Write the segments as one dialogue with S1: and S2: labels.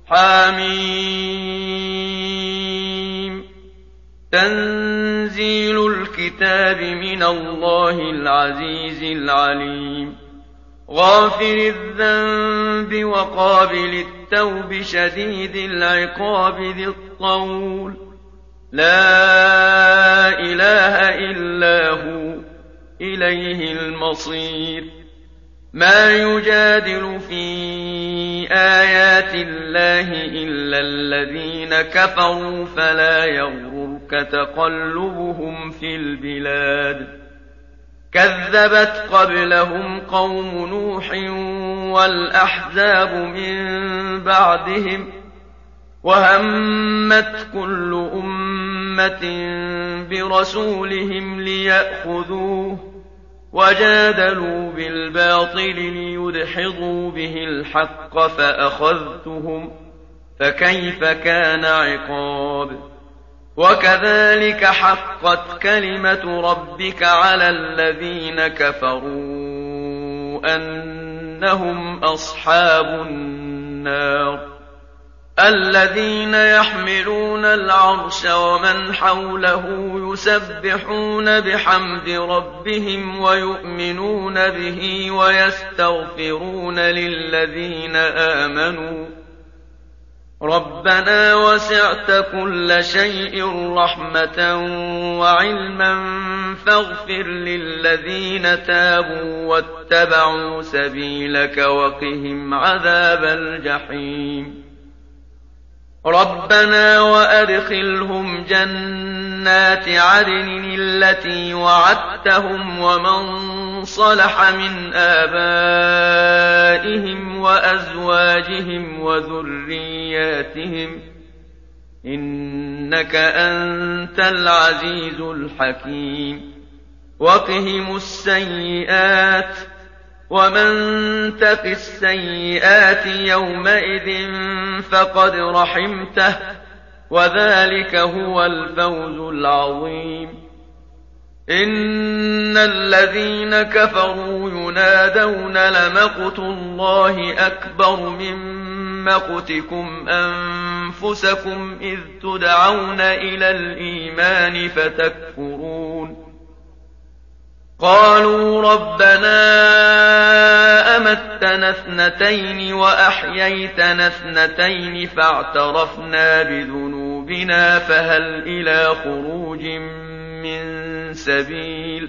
S1: حم تنزيل الكتاب من الله العزيز العليم غافر الذنب وقابل التوب شديد العقاب ذي الطول لا إله إلا هو إليه المصير ما يجادل في آيات الله إلا الذين كفروا فلا يغررك تقلبهم في البلاد كذبت قبلهم قوم نوح والأحزاب من بعدهم وهمت كل أمة برسولهم ليأخذوه وجادلوا بالباطل ليدحضوا به الحق فأخذتهم فكيف كان عقاب وكذلك حقت كلمة ربك على الذين كفروا أنهم أصحاب النار الذين يحملون العرش ومن حوله يسبحون بحمد ربهم ويؤمنون به ويستغفرون للذين آمنوا ربنا وسعت كل شيء رحمة وعلما فاغفر للذين تابوا واتبعوا سبيلك وقهم عذاب الجحيم ربنا وأدخلهم جنات عدن التي وعدتهم ومن صلح من آبائهم وأزواجهم وذرياتهم إنك أنت العزيز الحكيم وقهم السيئات ومن تق السيئات يومئذ فقد رحمته وذلك هو الفوز العظيم إن الذين كفروا ينادون لمقت الله أكبر من مقتكم أنفسكم إذ تدعون إلى الإيمان فتكفرون قالوا ربنا أمتنا اثنتين وأحييتنا اثنتين فاعترفنا بذنوبنا فهل إلى خروج من سبيل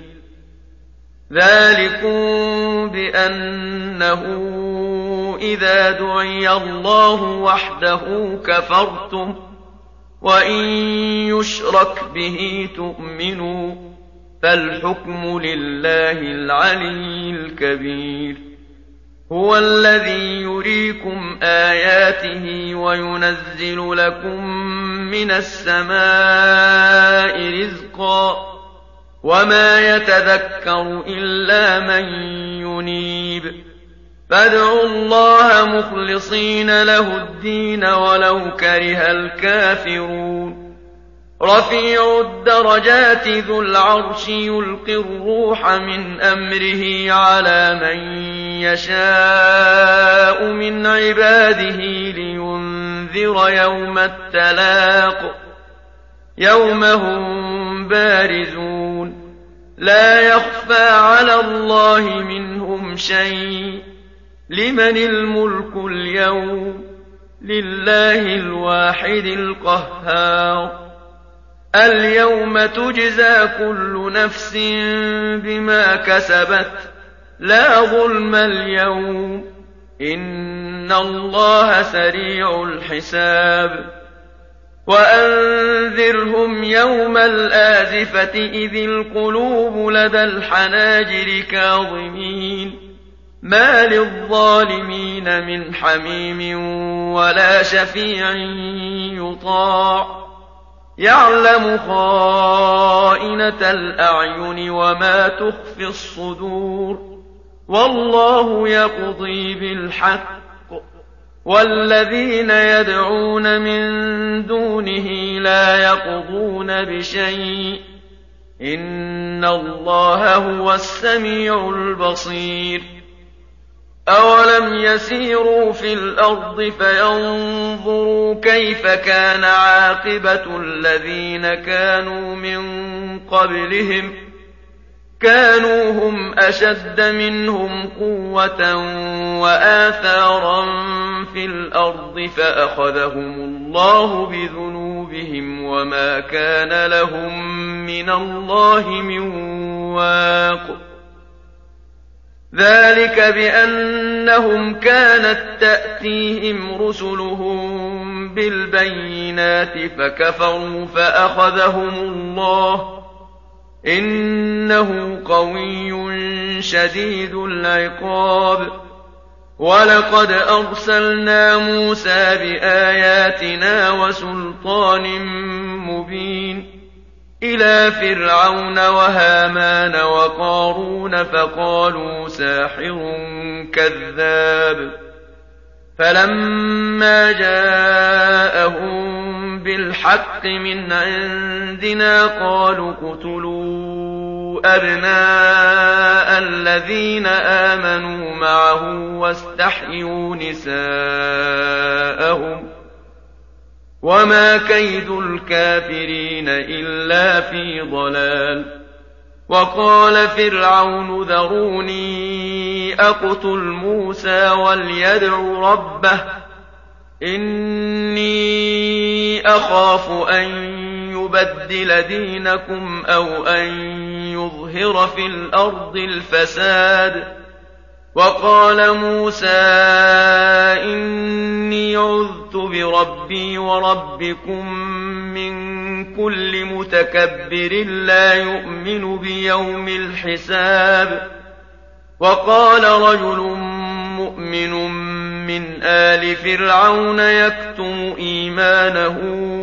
S1: ذلكم بأنه إذا دعي الله وحده كفرتم وإن يشرك به تؤمنوا فالحكم لله العلي الكبير هو الذي يريكم آياته وينزل لكم من السماء رزقا وما يتذكر إلا من ينيب فادعوا الله مخلصين له الدين ولو كره الكافرون رفيع الدرجات ذو العرش يلقي الروح من أمره على من يشاء من عباده لينذر يوم التلاق يوم هم بارزون لا يخفى على الله منهم شيء لمن الملك اليوم لله الواحد القهار اليوم تجزى كل نفس بما كسبت لا ظلم اليوم إن الله سريع الحساب وأنذرهم يوم الآزفة إذ القلوب لدى الحناجر كاظمين ما للظالمين من حميم ولا شفيع يطاع يعلم خائنة الأعين وما تخفي الصدور والله يقضي بالحق والذين يدعون من دونه لا يقضون بشيء إن الله هو السميع البصير أولم يسيروا في الأرض فينظروا كيف كان عاقبة الذين كانوا من قبلهم كانوا هم أشد منهم قوة وآثارا في الأرض فأخذهم الله بذنوبهم وما كان لهم من الله من واق ذلك بأنهم كانت تأتيهم رسلهم بالبينات فكفروا فأخذهم الله إنه قوي شديد العقاب ولقد أرسلنا موسى بآياتنا وسلطان مبين إلى فرعون وهامان وقارون فقالوا ساحر كذاب فلما جاءهم بالحق من عندنا قالوا اقتلوا أبناء الذين آمنوا معه واستحيوا نساءهم وما كيد الكافرين إلا في ضلال وقال فرعون ذروني أقتل موسى وليدع ربه إني أخاف أن يبدل دينكم أو أن يظهر في الأرض الفساد وقال موسى إني عذت بربي وربكم من كل متكبر لا يؤمن بيوم الحساب وقال رجل مؤمن من آل فرعون يكتم إيمانه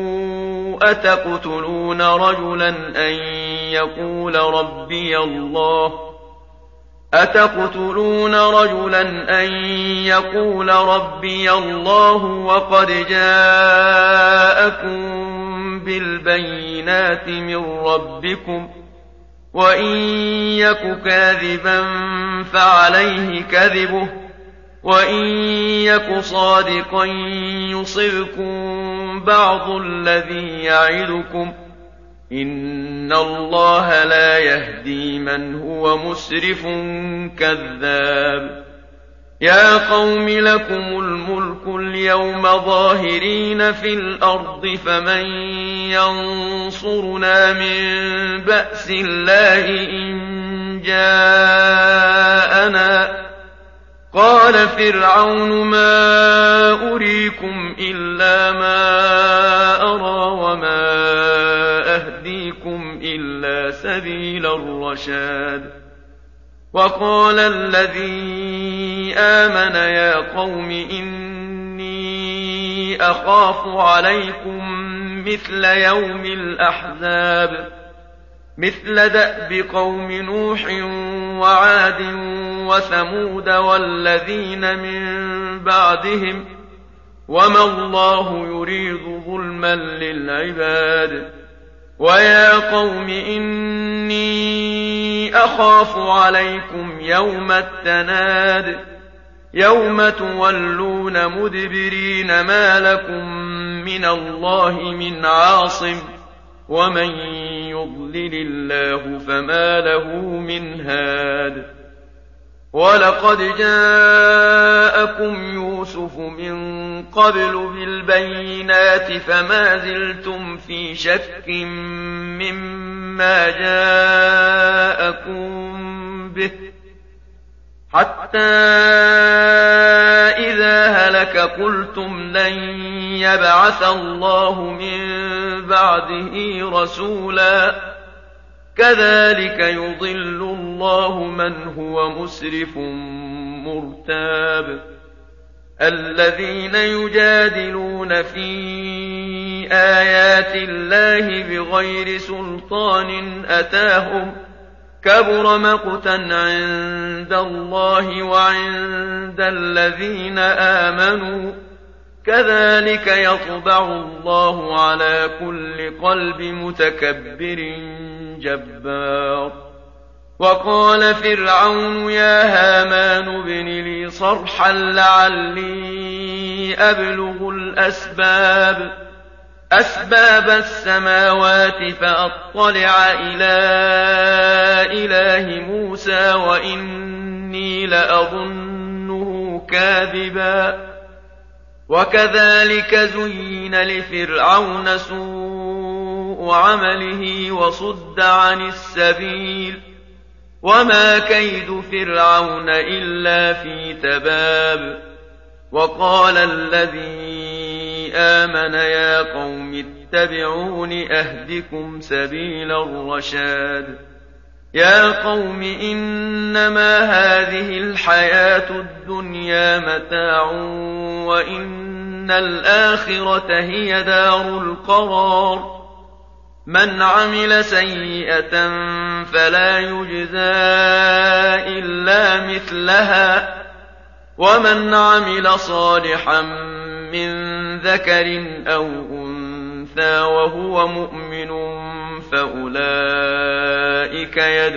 S1: أتقتلون رجلا أن يقول ربي الله وقد جاءكم بالبينات من ربكم وإن يك كاذبا فعليه كذبه وإن يك صادقا يصبكم بعض الذي يعدكم إن الله لا يهدي من هو مسرف كذاب يا قوم لكم الملك اليوم ظاهرين في الأرض فمن ينصرنا من بأس الله إن جاءنا قال فرعون ما أريكم إلا ما أرى وما أهديكم إلا سبيل الرشاد وقال الذي آمن يا قوم إني أخاف عليكم مثل يوم الأحزاب مثل دأب قوم نوح وعاد وثمود والذين من بعدهم وما الله يريد ظلما للعباد ويا قوم إني أخاف عليكم يوم التناد يوم تولون مدبرين ما لكم من الله من عاصم ومن يضلل الله فما له من هاد ولقد جاءكم يوسف من قبل بالبينات فما زلتم في شك مما جاءكم به حتى إذا هلك قلتم لن يبعث الله من بعده رسولا كذلك يضل الله من هو مسرف مرتاب الذين يجادلون في آيات الله بغير سلطان أتاهم كبر مقتا عند الله وعند الذين آمنوا كذلك يطبع الله على كل قلب متكبر جبار وقال فرعون يا هامان ابن لي صرحا لعلي أبلغ أسباب السماوات فأطلع إلى إله موسى وإني لأظنه كاذبا وكذلك زين لفرعون سوء عمله وصد عن السبيل وما كيد فرعون إلا في تباب وقال الذي آمن يا قوم اتبعون أهدكم سبيل الرشاد يا قوم إنما هذه الحياة الدنيا متاع وإن الآخرة هي دار القرار من عمل سيئة فلا يجزى إلا مثلها ومن عمل صالحا من ذكر أو أنثى وهو مؤمن فأولئك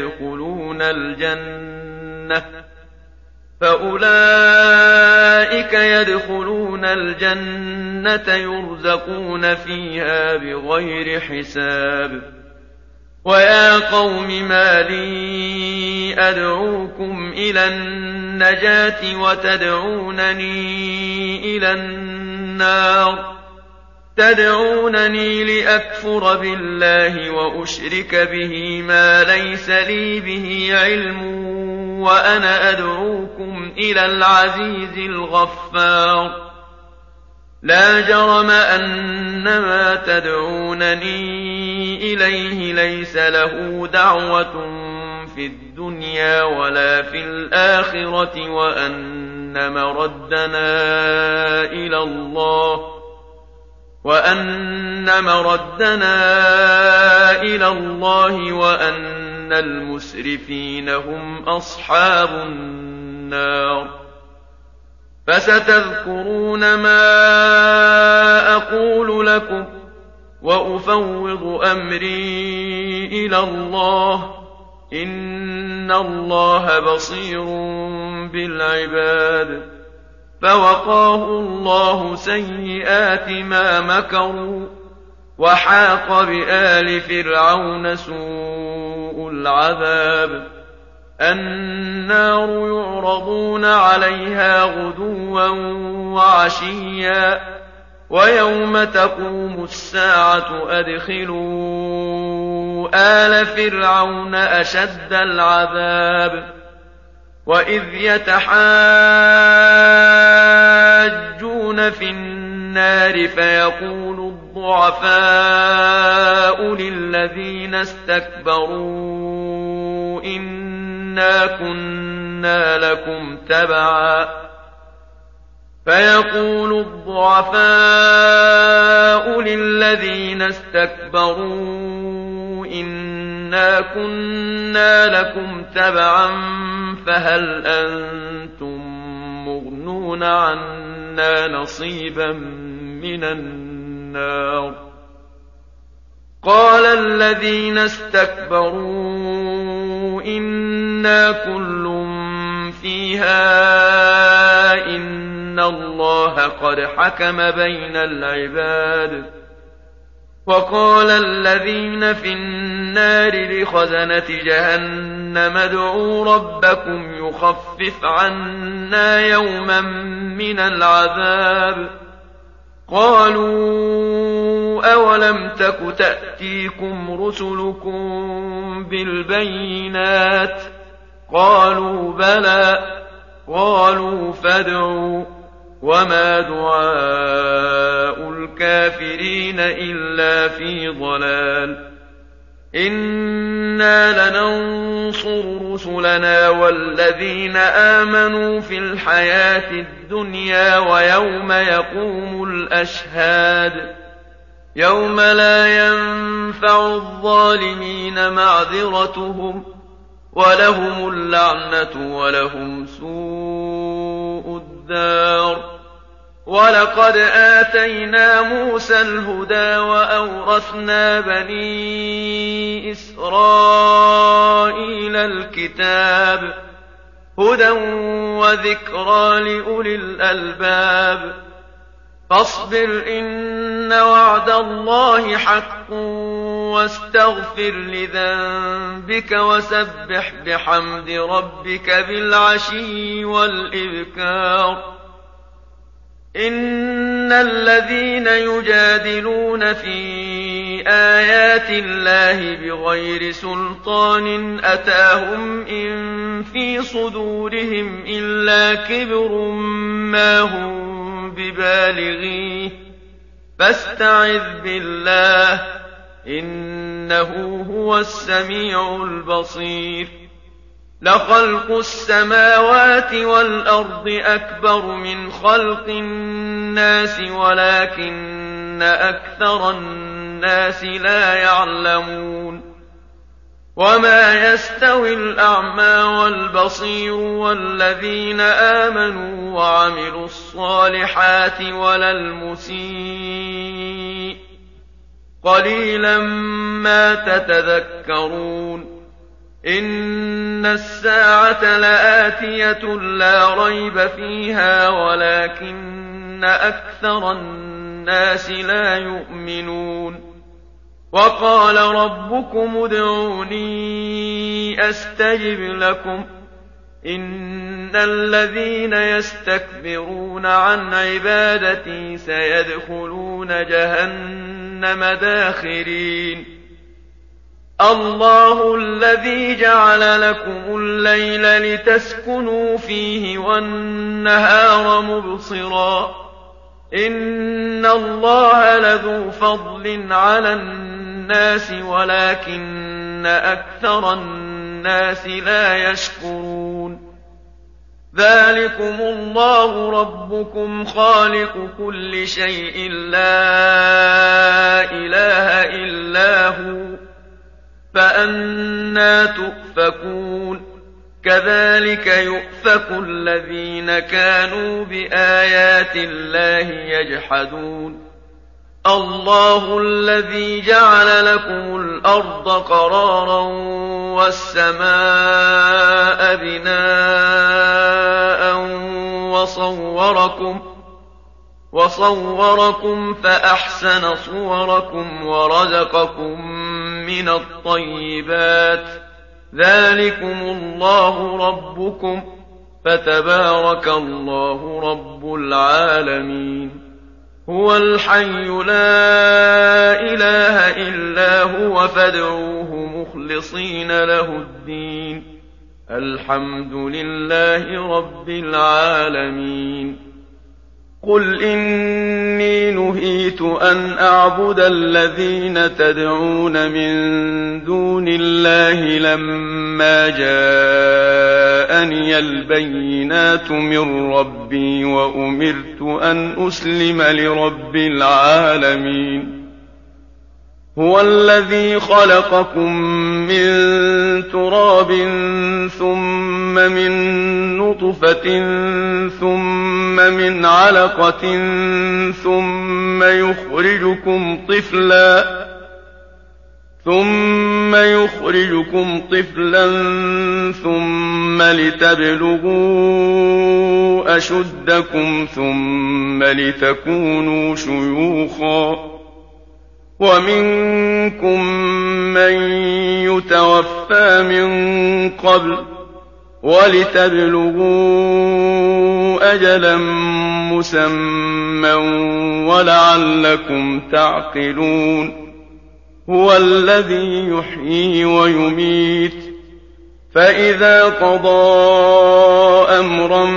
S1: يدخلون الجنة يرزقون فيها بغير حساب ويا قوم ما لي أدعوكم إلى النجاة وتدعونني إلى النار تدعونني لأكفر بالله وأشرك به ما ليس لي به علم وأنا أدعوكم إلى العزيز الغفار لا جرم أن ما تدعونني إليه ليس له دعوة في الدنيا ولا في الآخرة وأن مردنا إلى الله وأن المسرفين هم أصحاب النار فستذكرون ما أقول لكم وأفوض أمري إلى الله إن الله بصير بالعباد فوقاه الله سيئات ما مكروا وحاق بآل فرعون سوء العذاب النار يعرضون عليها غدوا وعشيا ويوم تقوم الساعة أدخلوا آل فرعون أشد العذاب وإذ يتحاجون في النار فيقول الضعفاء للذين استكبروا إنا كنا لكم تبعا فهل أنتم مغنون عنا نصيبا من النار قال الذين استكبروا إنا كل فيها إن الله قد حكم بين العباد وقال الذين في النار لخزنة جهنم ادعوا ربكم يخفف عنا يوما من العذاب قالوا أولم تك تأتيكم رسلكم بالبينات قالوا بلى قالوا فادعوا وما دعاء الكافرين إلا في ضلال إنا لننصر رسلنا والذين آمنوا في الحياة الدنيا ويوم يقوم الأشهاد يوم لا ينفع الظالمين معذرتهم ولهم اللعنة ولهم سوء الدار ولقد آتينا موسى الهدى وأورثنا بني إسرائيل الكتاب هدى وذكرى لأولي الألباب فاصبر إن وعد الله حق واستغفر لذنبك وسبح بحمد ربك بالعشي والإبكار إن الذين يجادلون في آيات الله بغير سلطان أتاهم إن في صدورهم إلا كبر ما هم ببالغيه فاستعذ بالله إنه هو السميع البصير لخلق السماوات والأرض أكبر من خلق الناس ولكن أكثر الناس لا يعلمون وما يستوي الأعمى والبصير والذين آمنوا وعملوا الصالحات ولا المسيء قليلا ما تتذكرون إن الساعة لآتية لا ريب فيها ولكن أكثر الناس لا يؤمنون وقال ربكم ادعوني أستجب لكم إن الذين يستكبرون عن عبادتي سيدخلون جهنم داخرين الله الذي جعل لكم الليل لتسكنوا فيه والنهار مبصرا إن الله لذو فضل على الناس ولكن أكثر الناس لا يشكرون ذلكم الله ربكم خالق كل شيء لا إله إلا هو فأنى تؤفكون كذلك يؤفك الذين كانوا بآيات الله يجحدون الله الذي جعل لكم الأرض قرارا والسماء بناء وصوركم فأحسن صوركم ورزقكم من الطيبات ذلكم الله ربكم فتبارك الله رب العالمين هو الحي لا إله إلا هو فادعوه مخلصين له الدين الحمد لله رب العالمين قل إني نهيت أن أعبد الذين تدعون من دون الله لما جاءني البينات من ربي وأمرت أن أسلم لرب العالمين هو الذي خلقكم من تراب ثم من نطفة ثم من علقة ثم يخرجكم طفلا ثم لتبلغوا أشدكم ثم لتكونوا شيوخا ومنكم من يتوفى من قبل ولتبلغوا أجلا مسمى ولعلكم تعقلون هو الذي يحيي ويميت فإذا قضى أمرا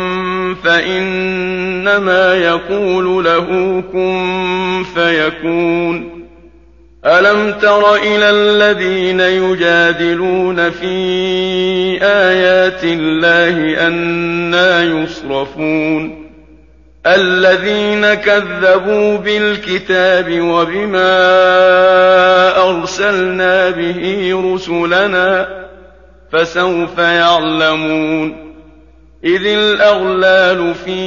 S1: فإنما يقول له كن فيكون ألم تر إلى الذين يجادلون في آيات الله أنى يصرفون الذين كذبوا بالكتاب وبما أرسلنا به رسلنا فسوف يعلمون إذ الأغلال في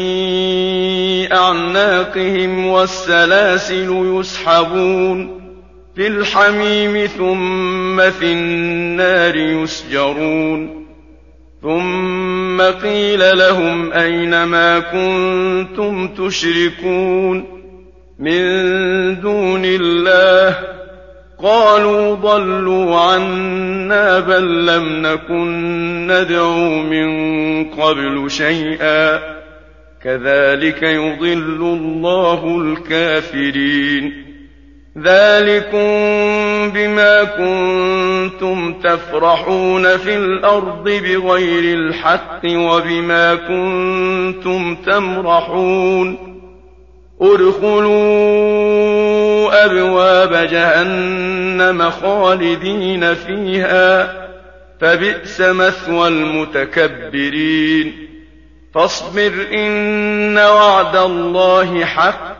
S1: أعناقهم والسلاسل يسحبون في الحميم ثم في النار يسجرون ثم قيل لهم أين ما كنتم تشركون من دون الله قالوا ضلوا عنا بل لم نكن ندعو من قبل شيئا كذلك يضل الله الكافرين ذلكم بما كنتم تفرحون في الأرض بغير الحق وبما كنتم تمرحون ادخلوا أبواب جهنم خالدين فيها فبئس مثوى المتكبرين فاصبر إن وعد الله حق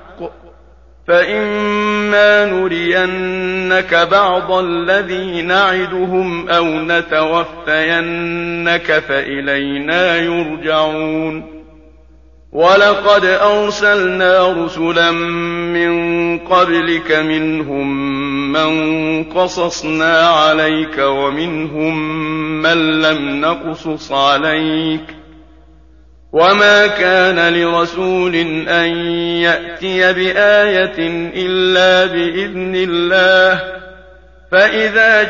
S1: فإما نرينك بعض الذي نعدهم أو نتوفينك فإلينا يرجعون ولقد أرسلنا رسلا من قبلك منهم من قصصنا عليك ومنهم من لم نقصص عليك وما كان لرسول أن يأتي بآية إلا بإذن الله فإذا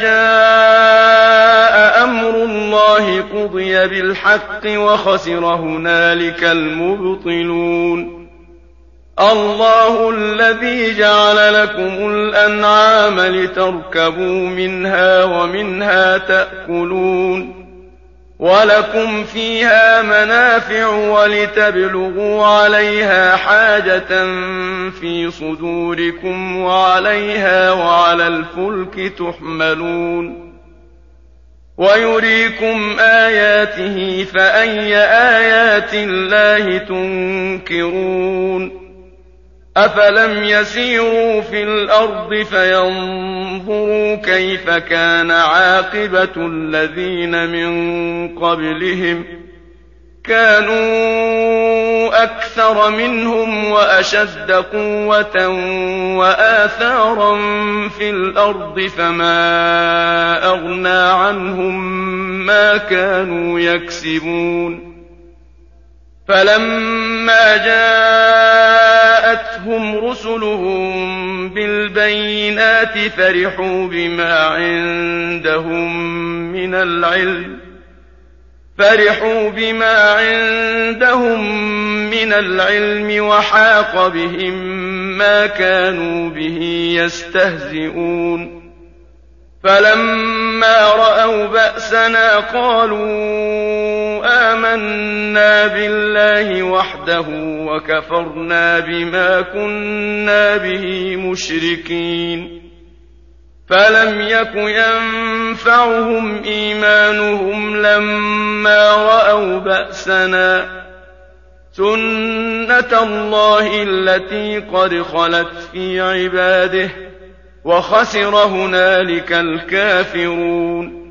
S1: جاء أمر الله قضي بالحق وخسر هنالك المبطلون الله الذي جعل لكم الأنعام لتركبوا منها ومنها تأكلون ولكم فيها منافع ولتبلغوا عليها حاجة في صدوركم وعليها وعلى الفلك تحملون ويريكم آياته فأي آيات الله تنكرون أفلم يسيروا في الأرض فينظروا كيف كان عاقبة الذين من قبلهم كانوا أكثر منهم وأشد قوة وآثارا في الأرض فما أغنى عنهم ما كانوا يكسبون فلما جاءتهم رسلهم بالبينات فرحوا بما عندهم من العلم وحاق بهم ما كانوا به يستهزئون فلما رأوا بأسنا قالوا آمنا بالله وحده وكفرنا بما كنا به مشركين فلم يك ينفعهم إيمانهم لما رأوا بأسنا سنة الله التي قد خلت في عباده وخسر هنالك الكافرون